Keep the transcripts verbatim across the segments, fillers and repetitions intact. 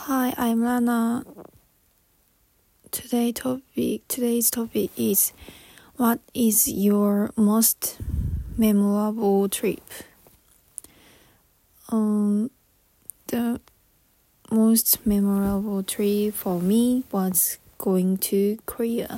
Hi, I'm Lana. Today topic, today's topic is, what is your most memorable trip? Um, the most memorable trip for me was going to Korea.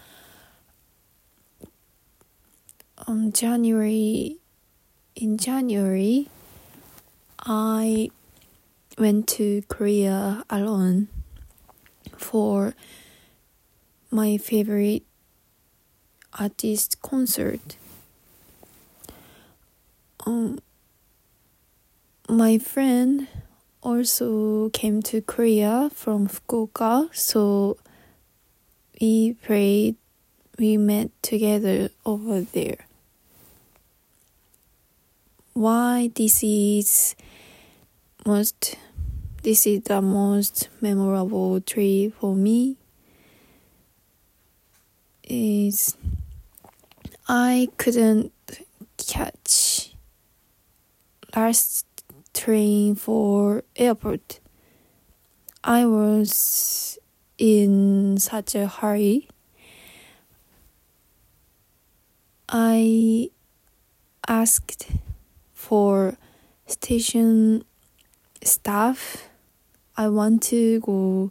Um, January, in January, I went to Korea alone for my favorite artist concert. Um, my friend also came to Korea from Fukuoka, so we prayed, we met together over there. Why this is most this is the most memorable trip for me is I couldn't catch last train for airport. I was in such a hurry. I asked for station staff. I want to go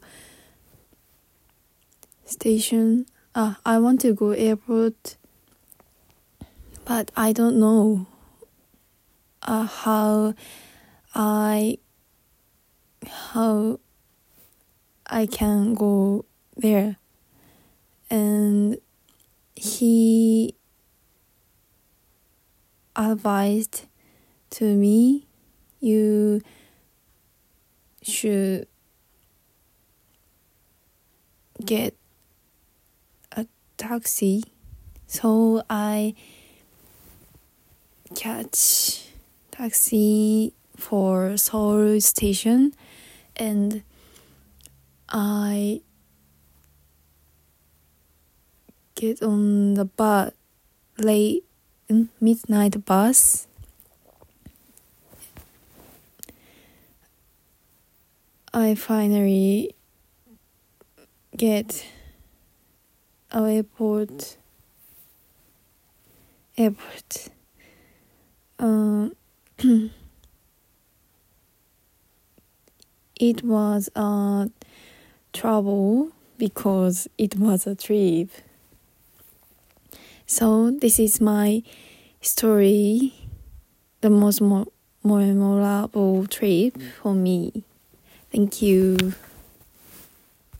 station. Uh, I want to go airport, but I don't know uh, how I how I can go there. And he advised to me, you should get a taxi. So I catch taxi for Seoul station, and I get on the bus, late midnight bus. I finally get a airport. Airport. Um, it was a trouble because it was a trip. So this is my story, the most mo- memorable trip for me. Thank you.